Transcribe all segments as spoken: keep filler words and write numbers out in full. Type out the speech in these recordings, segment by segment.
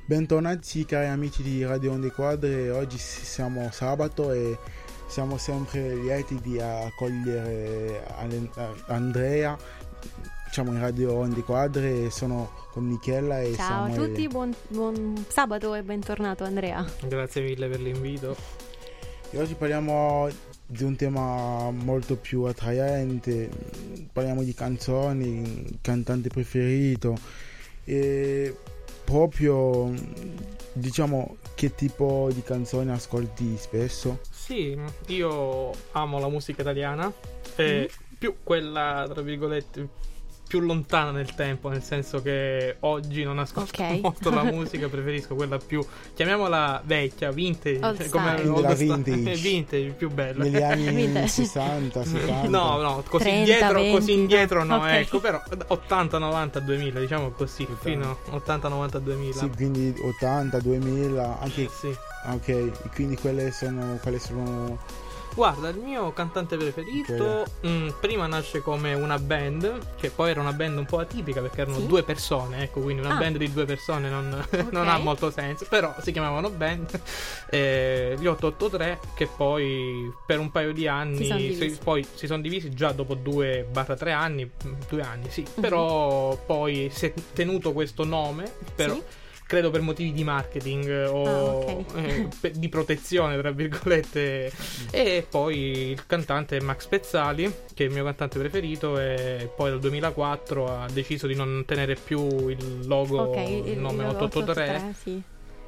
Bentornati cari amici di Radio Onde Quadre, oggi siamo sabato e siamo sempre lieti di accogliere Andrea, diciamo in Radio Onde Quadre. Sono con Michela e ciao Samuele. a tutti, buon, buon sabato e bentornato Andrea. Grazie mille per l'invito. E oggi parliamo di un tema molto più attraente, parliamo di canzoni, cantante preferito e proprio diciamo che tipo di canzoni ascolti spesso? Sì, io amo la musica italiana e mm. più quella tra virgolette più lontana nel tempo, nel senso che oggi non ascolto okay. molto la musica, preferisco quella più, chiamiamola vecchia, vintage, old come style. La vintage. vintage, più bella. Negli anni sessanta, settanta. No, no, così trenta, indietro, venti, così indietro no, okay. ecco, però ottanta, novanta, duemila, diciamo così, ottanta. Fino ottanta, novanta, duemila. Sì, quindi ottanta, duemila, anche sì. Ok, quindi quelle sono quelle sono Guarda, il mio cantante preferito mh, prima nasce come una band, che poi era una band un po' atipica perché erano sì? due persone, ecco, quindi una ah. band di due persone non, okay. non ha molto senso, però si chiamavano band, eh, gli otto otto tre, che poi per un paio di anni si si, poi si sono divisi già dopo due tre anni, due anni sì, uh-huh. però poi si è tenuto questo nome, però sì? credo per motivi di marketing o ah, okay. eh, pe- di protezione tra virgolette. E poi il cantante è Max Pezzali, che è il mio cantante preferito, e poi dal duemilaquattro ha deciso di non tenere più il logo, okay, il nome otto otto tre. Sì.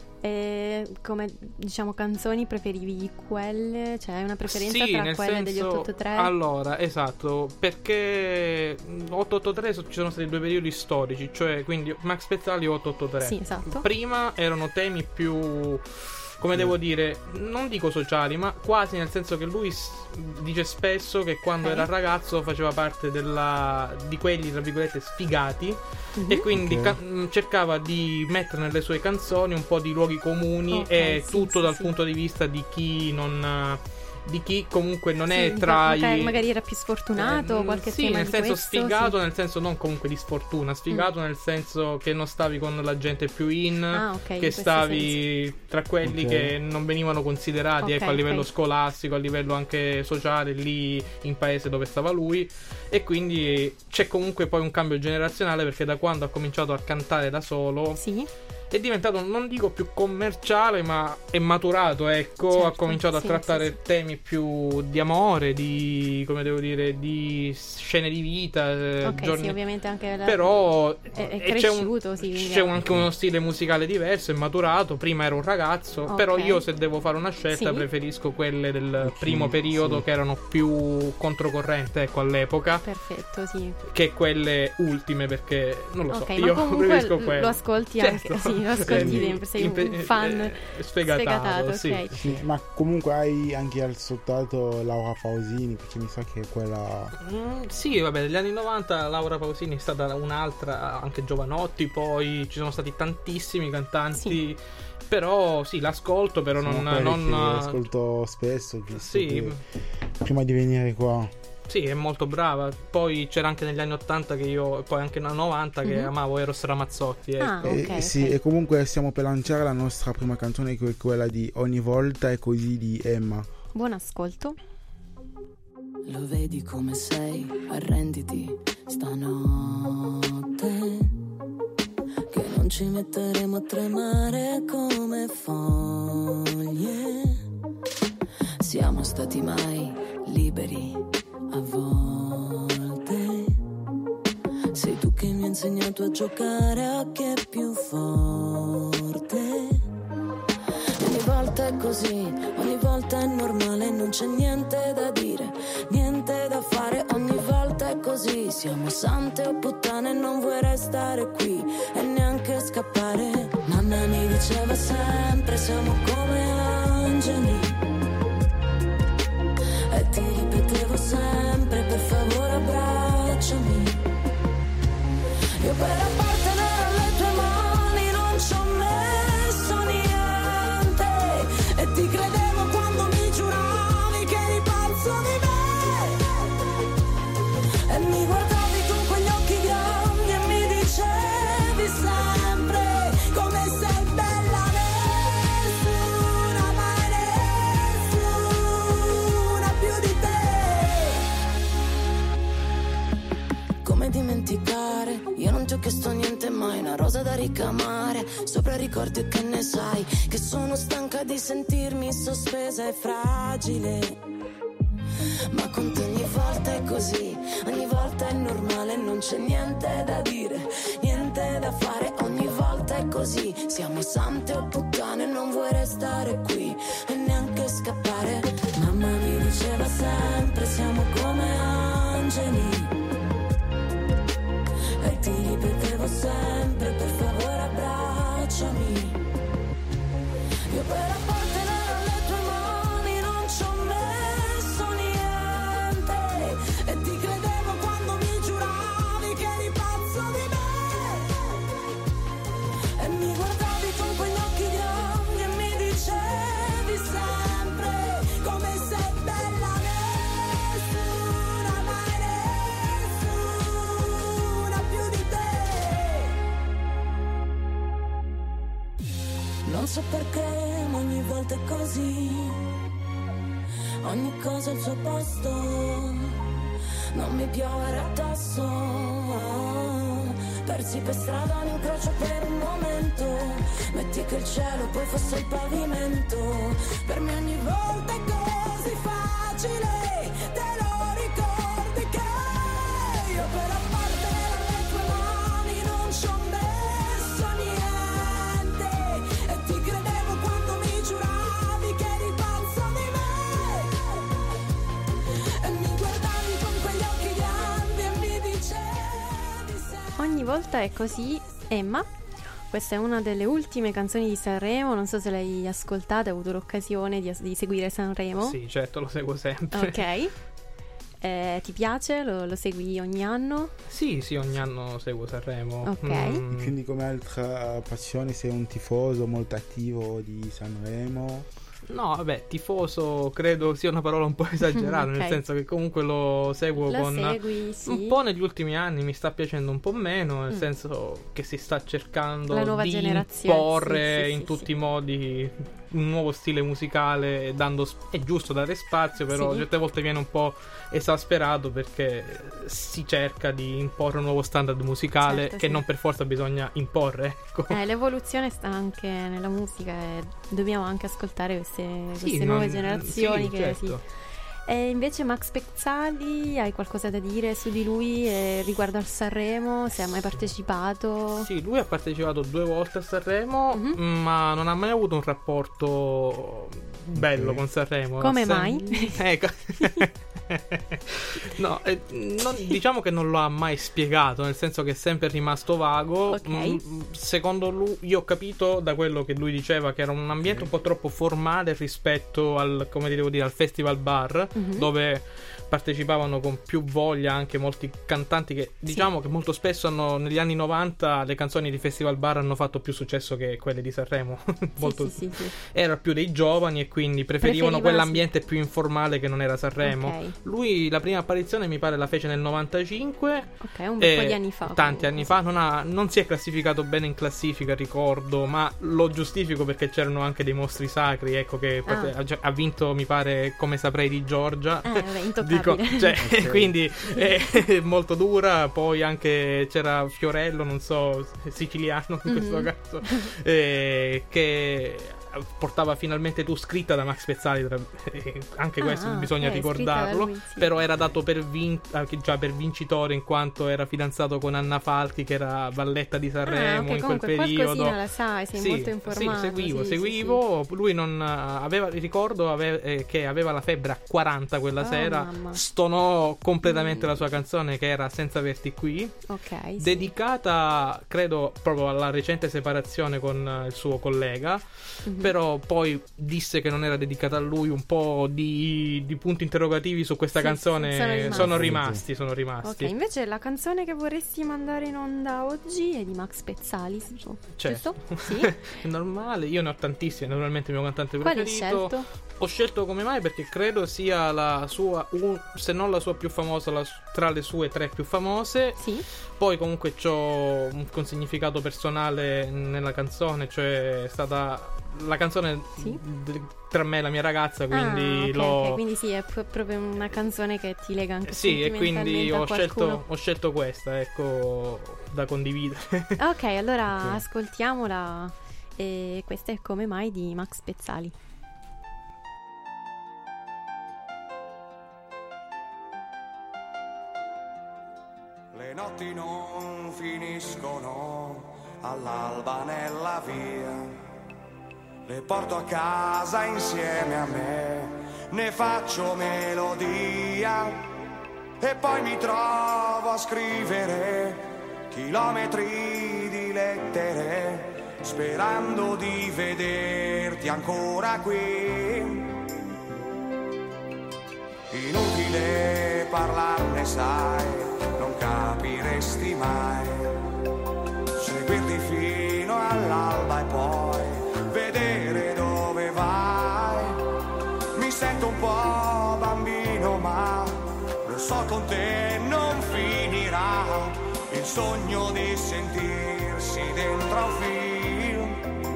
E come diciamo canzoni preferivi quelle? Cioè hai una preferenza sì, tra nel quelle senso, degli otto otto tre? Allora, esatto, perché otto otto tre ci sono stati due periodi storici, cioè quindi Max Pezzali e otto otto tre. Sì, esatto. Prima erano temi più, come devo dire, non dico sociali, ma quasi, nel senso che lui s- dice spesso che quando okay. era ragazzo faceva parte della di quelli tra virgolette sfigati uh-huh. e quindi okay. ca- cercava di mettere nelle sue canzoni un po' di luoghi comuni okay, e sì, tutto sì, dal sì. punto di vista di chi non di chi comunque non sì, è tra i magari era più sfortunato, eh, qualche sì, tema nel di senso questo, sfigato, sì. nel senso non comunque di sfortuna, sfigato mm. nel senso che non stavi con la gente più in, ah, okay, che in stavi senso. tra quelli okay. che non venivano considerati okay, ecco, a livello okay. scolastico, a livello anche sociale lì in paese dove stava lui, e quindi c'è comunque poi un cambio generazionale, perché da quando ha cominciato a cantare da solo sì. è diventato, non dico più commerciale, ma è maturato, ecco, certo, ha cominciato sì, a trattare sì, sì. temi più di amore, di, come devo dire, di scene di vita, ok, giorni... sì, ovviamente anche la... però è, è cresciuto, c'è, un, sì, c'è anche uno stile musicale diverso, è maturato, prima era un ragazzo, okay. però io se devo fare una scelta sì. preferisco quelle del sì, primo periodo sì. che erano più controcorrente, ecco, all'epoca. Perfetto, sì. Che quelle ultime, perché non lo okay, so, io preferisco l- quelle. Lo ascolti certo. anche, sì, lo ascolti sempre, sei Impe- un fan eh, sfegatato, sfegatato sì. okay. Sì, ma comunque hai anche ascoltato Laura Pausini, perché mi sa che è quella mm, sì, vabbè, negli anni novanta Laura Pausini è stata un'altra, anche Giovanotti, poi ci sono stati tantissimi cantanti sì. Però sì, l'ascolto, però sono non, non... l'ascolto spesso sì. prima di venire qua. Sì, è molto brava. Poi c'era anche negli anni ottanta che io, poi anche nel novanta che mm-hmm. amavo Eros Ramazzotti. Ecco. Ah, okay, eh, sì, okay. E comunque stiamo per lanciare la nostra prima canzone, che è quella di Ogni volta è così di Emma. Buon ascolto. Lo vedi come sei, arrenditi stanotte, che non ci metteremo a tremare come foglie. Siamo stati mai liberi a volte. Sei tu che mi hai insegnato a giocare a chi è più forte. Ogni volta è così, ogni volta è normale, non c'è niente da dire, niente da fare. Ogni volta è così, siamo sante o puttane, non vuoi restare qui e neanche scappare. Mamma mi diceva sempre, siamo come angeli, e ti ripetevo sempre, per favore abbracciami. Io per appartenere alle tue mani non ci ho messo niente, e ti credevo quando mi giuravi che eri pazzo di me, e mi guardavi con quegli occhi grandi e mi dicevi sempre come sei bella. visto niente mai, una rosa da ricamare, sopra ricordi e che ne sai, che sono stanca di sentirmi sospesa e fragile. Ma con te ogni volta è così, ogni volta è normale, non c'è niente da dire, niente da fare, ogni volta è così. Siamo sante o puttane, non vuoi restare qui e neanche scappare. Mamma mi diceva sempre, siamo come angeli, e ti ripetevo sempre, per favore abbracciami. Io per appartenere alle tue mani non ci ho messo niente, e ti credevo quando mi giuravi che eri pazzo di me, e mi guardavi con quegli occhi grandi e mi dicevi sempre come sei bella, nessuna, mai nessuna più di te. Non so perché, ma ogni volta è così, ogni cosa al suo posto, non mi piovere addosso, persi per strada un incrocio per un momento, metti che il cielo poi fosse il pavimento, per me ogni volta è così facile, te lo ricordi che io per appartenere alle tue mani non ci ho messo niente, e ti credevo quando mi giuravi che eri pazzo di me, e mi guardavi con quegli occhi grandi e mi dicevi sempre. Ogni volta è così, Emma. Questa è una delle ultime canzoni di Sanremo, non so se l'hai ascoltata, hai avuto l'occasione di, di seguire Sanremo. Sì, certo, lo seguo sempre. Ok. Eh, ti piace? Lo, lo segui ogni anno? Sì, sì, ogni anno seguo Sanremo. Ok. Mm, Quindi come altra passione sei un tifoso molto attivo di Sanremo? No, vabbè, tifoso credo sia una parola un po' esagerata, Ok. nel senso che comunque lo seguo Lo con segui, sì. un po' negli ultimi anni, mi sta piacendo un po' meno, nel Mm. senso che si sta cercando La nuova di generazione, imporre sì, sì, in sì, tutti sì. i modi un nuovo stile musicale, dando sp- è giusto dare spazio, però Sì. certe volte viene un po' esasperato perché si cerca di imporre un nuovo standard musicale Certo, che sì. non per forza bisogna imporre, ecco. Eh, l'evoluzione sta anche nella musica e dobbiamo anche ascoltare queste, Sì, queste non- nuove generazioni sì, che certo. sì. E invece Max Pezzali, hai qualcosa da dire su di lui eh, riguardo al Sanremo? Se ha mai partecipato? Sì, lui ha partecipato due volte a Sanremo, Mhm. ma non ha mai avuto un rapporto bello Ok. con Sanremo. Come Ha sem- mai? Ecco. No, eh, non- diciamo che non lo ha mai spiegato, nel senso che è sempre rimasto vago. Ok. Mm, secondo lui, io ho capito da quello che lui diceva che era un ambiente un po' troppo formale rispetto al, come devo dire, al festival bar, Mhm. dove partecipavano con più voglia anche molti cantanti che diciamo che molto spesso hanno, negli anni novanta le canzoni di festival bar hanno fatto più successo che quelle di Sanremo. Molto- Sì, sì, sì, sì. Era più dei giovani e quindi preferivano Preferivano, quell'ambiente più informale che non era Sanremo. Ok. Lui la prima apparizione mi pare la fece nel novantacinque, Ok, un bel po' eh, di anni fa. tanti comunque, anni sì. fa, non, ha- non si è classificato bene in classifica, ricordo, ma lo giustifico perché c'erano anche dei mostri sacri, ecco che Ah. ha, già- ha vinto mi pare Come saprei di Giorgia. Eh, vabbè, intoccabile. Dico, cioè, Ok. quindi è molto dura. Poi anche c'era Fiorello, non so, siciliano in questo Mhm. caso, eh, che portava finalmente Tu scritta da Max Pezzali, tra- eh, anche Ah, questo ah, bisogna ok, ricordarlo, scritta da lui, sì. però era dato per, vin- anche già per vincitore in quanto era fidanzato con Anna Falchi, che era valletta di Sanremo Ah, ok, in quel comunque periodo. qualcosina la sai, sei Sì, molto informato. sì, seguivo, sì, sì, seguivo. Lui non eh, aveva, ricordo ave- eh, che aveva la febbre a quaranta quella Oh, sera. mamma. Stonò completamente Mm. la sua canzone che era Senza averti qui, sì. Ok, sì. dedicata credo proprio alla recente separazione con eh, il suo collega. Mhm. Però poi disse che non era dedicata a lui, un po' di, di punti interrogativi su questa Sì, canzone sono rimasti. sono rimasti, sono rimasti. Ok, invece la canzone che vorresti mandare in onda oggi è di Max Pezzali, giusto? Certo. Sì? È normale, io ne ho tantissime, naturalmente il mio cantante Quale hai preferito. scelto? Ho scelto Come mai perché credo sia la sua, un- se non la sua più famosa, la- tra le sue tre più famose. Sì? Poi comunque c'ho un, un significato personale nella canzone, cioè è stata la canzone sì? d- tra me e la mia ragazza, quindi ah, okay, l'ho... okay. Quindi sì, è p- proprio una canzone che ti lega anche sì, e quindi ho scelto, ho scelto questa, ecco, da condividere. Ok, allora okay. ascoltiamola. E questa è Come mai di Max Pezzali. Le notti non finiscono all'alba nella via, le porto a casa insieme a me, ne faccio melodia e poi mi trovo a scrivere chilometri di lettere, sperando di vederti ancora qui. Inutile parlarne, sai, non capiresti mai, seguirti fino all'alba e poi vedere dove vai. Mi sento un po' bambino, ma lo so con te non finirà, il sogno di sentirsi dentro un film.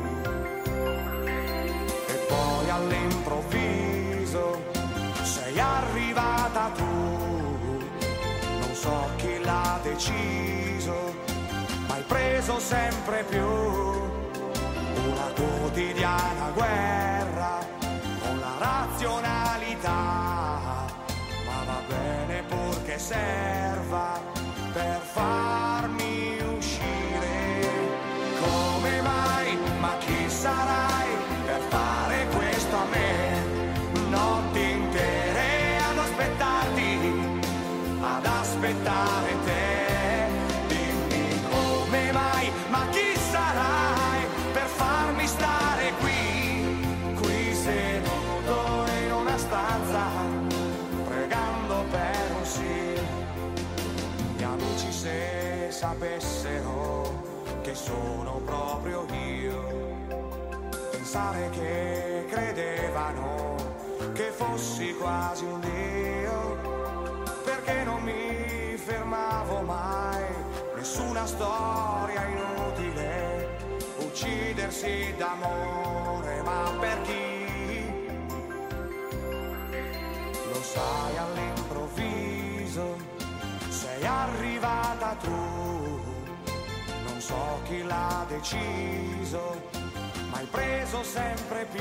E poi all'improvviso sei arrivata tu, non so chi l'ha deciso, ma hai preso sempre più una quotidiana guerra con la razionalità, ma va bene purché serva per farmi uscire. Come mai, ma chi sarai per fare questo a me? Notti intere ad aspettarti, ad aspettare te. Dimmi come mai, ma chi sarai per farmi stare qui, qui seduto in una stanza, pregando per un sì. Gli amici se sapessero che sono proprio io, pensare che credevano che fossi quasi un dio, perché non mi fermavo mai, nessuna storia inutile, uccidersi d'amore, ma per chi? Lo sai, all'improvviso sei arrivata tu, non so chi l'ha deciso, ma hai preso sempre più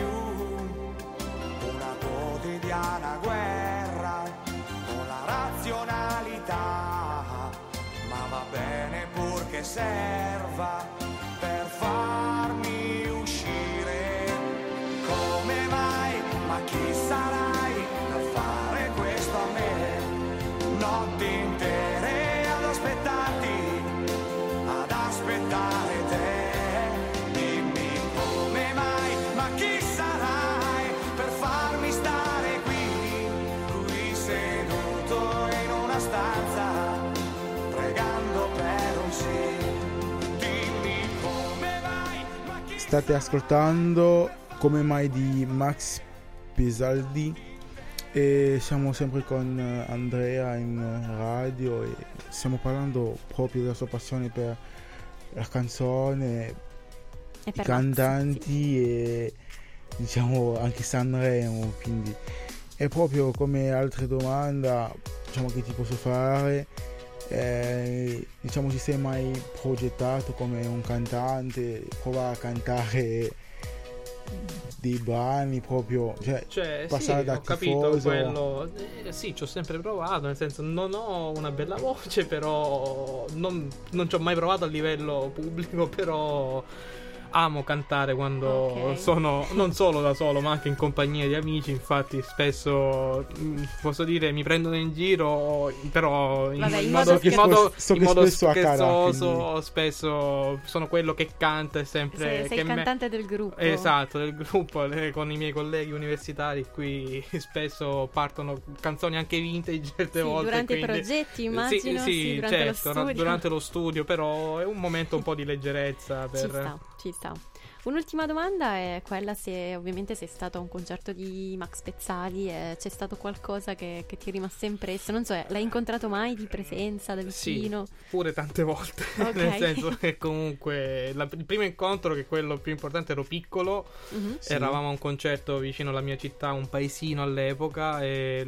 una quotidiana guerra con la razionalità, ma va bene purché serva per farmi uscire. Come mai, ma chi sarai per fare questo a me? Notti intere ad aspettarti, ad aspettare te. Dimmi come mai, ma chi sarai per farmi stare qui, qui seduto in una stanza, pregando per un sì. Dimmi come mai, ma chi State ascoltando Come mai di Max Pezzali e siamo sempre con Andrea in radio e stiamo parlando proprio della sua passione per la canzone, E i per cantanti Max, sì. e diciamo anche Sanremo, quindi è proprio come altre domande, diciamo, che ti posso fare. Eh, diciamo, ti sei mai progettato come un cantante, prova a cantare dei brani proprio, cioè, Cioè, passare sì, da ho capito tifoso? quello. Eh, sì, ci ho sempre provato, nel senso, non ho una bella voce, però non, non ci ho mai provato a livello pubblico, però amo cantare quando Ok. sono non solo da solo, ma anche in compagnia di amici. Infatti, spesso mh, posso dire mi prendono in giro, però in, Vabbè, in in modo modo, in scherzo- modo, so in che modo spesso accada, scherzoso. quindi. Spesso sono quello che canta e sempre Sei, sei che il me- cantante del gruppo. Esatto, del gruppo, eh, con i miei colleghi universitari qui spesso partono canzoni anche vintage certe Sì, volte. durante i quindi- progetti, Sì, immagino, sì, sì, durante lo certo, studio. durante lo studio, però è un momento un po' di leggerezza per... Ci sta, ci sta. ciao. Un'ultima domanda è quella se ovviamente sei stato a un concerto di Max Pezzali e c'è stato qualcosa che, che ti è rimasto impresso, non so, l'hai incontrato mai di presenza, da vicino? Sì, pure tante volte, okay. Nel senso che comunque la, il primo incontro, che è quello più importante, ero piccolo, mm-hmm. sì. Eravamo a un concerto vicino alla mia città, un paesino all'epoca, e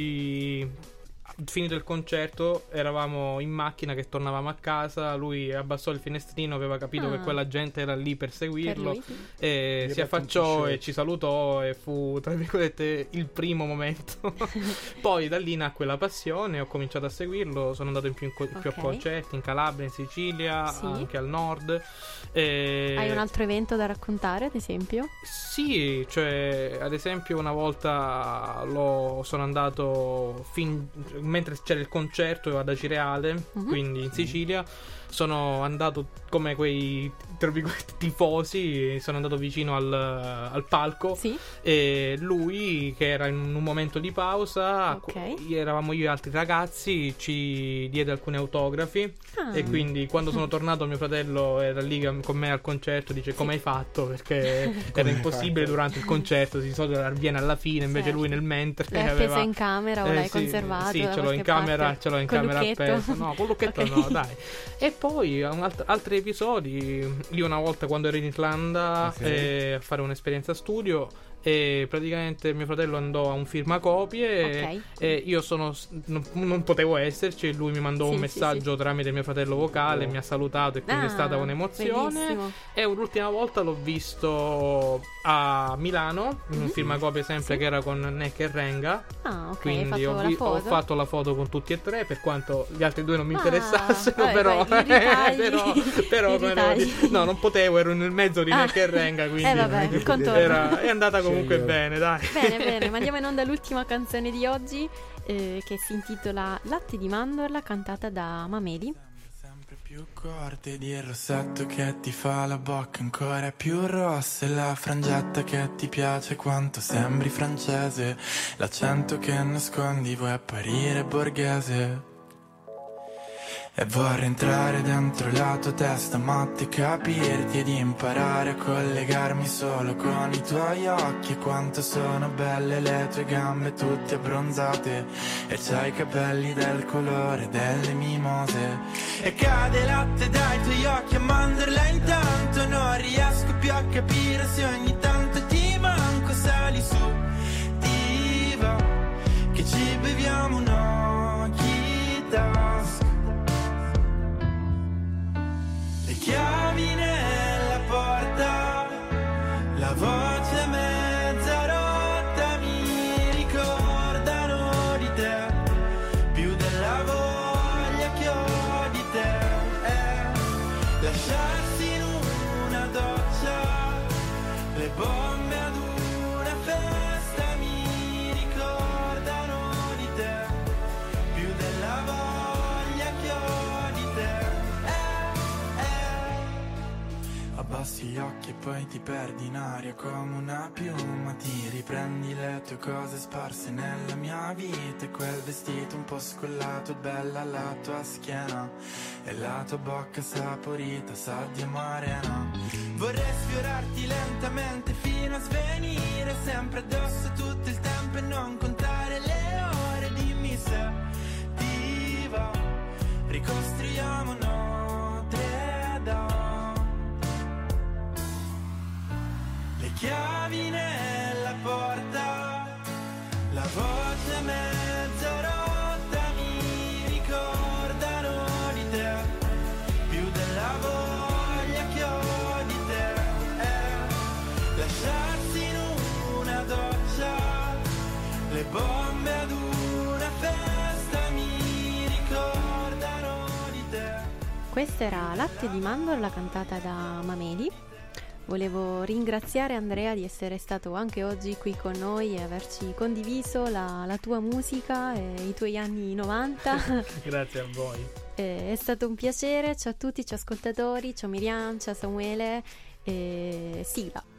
lui... finito il concerto eravamo in macchina che tornavamo a casa, lui abbassò il finestrino, aveva capito ah. che quella gente era lì per seguirlo, per lui, sì. E si affacciò e ci salutò, e fu tra virgolette il primo momento. Poi da lì nacque la passione, ho cominciato a seguirlo, sono andato in più, in co- okay. più concerti in Calabria, in Sicilia, sì. anche al nord. E... Hai un altro evento da raccontare, ad esempio? Sì, cioè ad esempio una volta lo sono andato fin mentre c'era il concerto ad Acireale, uh-huh. quindi in Sicilia, sono andato come quei tra virgolette tifosi, sono andato vicino al, al palco, sì. E lui, che era in un momento di pausa, okay. eravamo io e altri ragazzi, ci diede alcuni autografi, ah. e quindi quando sono tornato mio fratello era lì con me al concerto, dice sì. come hai fatto, perché era impossibile fatto? Durante il concerto, si solito avviene alla fine, invece certo. lui nel mentre l'hai aveva... appeso in camera o eh, l'hai sì, conservato? Sì, ce l'ho in camera, parte? ce l'ho in con camera lucchetto? appeso. No, con lucchetto okay. no, dai. E poi un alt- altri episodi, io una volta quando ero in Islanda okay. eh, a fare un'esperienza studio, e praticamente mio fratello andò a un firmacopie, okay. e, e io sono non, non potevo esserci, e lui mi mandò sì, un messaggio sì, sì. tramite mio fratello vocale, oh. mi ha salutato, e quindi ah, è stata un'emozione. Bellissimo. E l'ultima volta l'ho visto a Milano in mm-hmm. un firmacopie sempre sì. che era con Neck e Renga. Ah, ok. Quindi ho, vi- ho fatto la foto con tutti e tre, per quanto gli altri due non mi ah, interessassero, vabbè, però, vai, ritagli, però, però no, non potevo, ero nel mezzo di ah. Neck e Renga, quindi eh, vabbè, era, è andata comunque bene, dai. Bene, bene, ma andiamo in onda l'ultima canzone di oggi, eh, che si intitola Latte di mandorla, cantata da Mameli. Sempre più corte di rossetto che ti fa la bocca ancora più rossa, e la frangetta che ti piace quanto sembri francese, l'accento che nascondi vuoi apparire borghese. E vorrei entrare dentro la tua testa matta e capirti, ed imparare a collegarmi solo con i tuoi occhi. E quanto sono belle le tue gambe tutte abbronzate, e c'hai i capelli del colore delle mimose. E cade latte dai tuoi occhi a mandorla, intanto non riesco più a capire se ogni tanto ti manco. Sali su, ti va, che ci beviamo un occhita. Chiavi nella porta, la voce mezza rotta mi ricordano di te, più della voglia che ho di te. Eh, lasciarsi in una doccia, le bombe ad una festa mi ricordano di te, più della voglia che ho di te. Abbassi gli occhi e poi ti perdi in aria come una piuma, ti riprendi le tue cose sparse nella mia vita, e quel vestito un po' scollato, bella la tua schiena, e la tua bocca saporita sa di amarena. Vorrei sfiorarti lentamente fino a svenire, sempre addosso tutto il tempo e non contare le ore. Dimmi se ti va, ricostruiamo Notre Dame. Le chiavi nella porta, la voce mezza rotta mi ricordano di te, più della voglia che ho di te. Eh, lasciarsi in una doccia, le bombe ad una festa mi ricordano di te. Questa era Latte di mandorla, cantata da Mameli. Volevo ringraziare Andrea di essere stato anche oggi qui con noi e averci condiviso la, la tua musica e i tuoi anni novanta. Grazie a voi. Eh, è stato un piacere. Ciao a tutti, ciao ascoltatori, ciao Miriam, ciao Samuele. E sigla.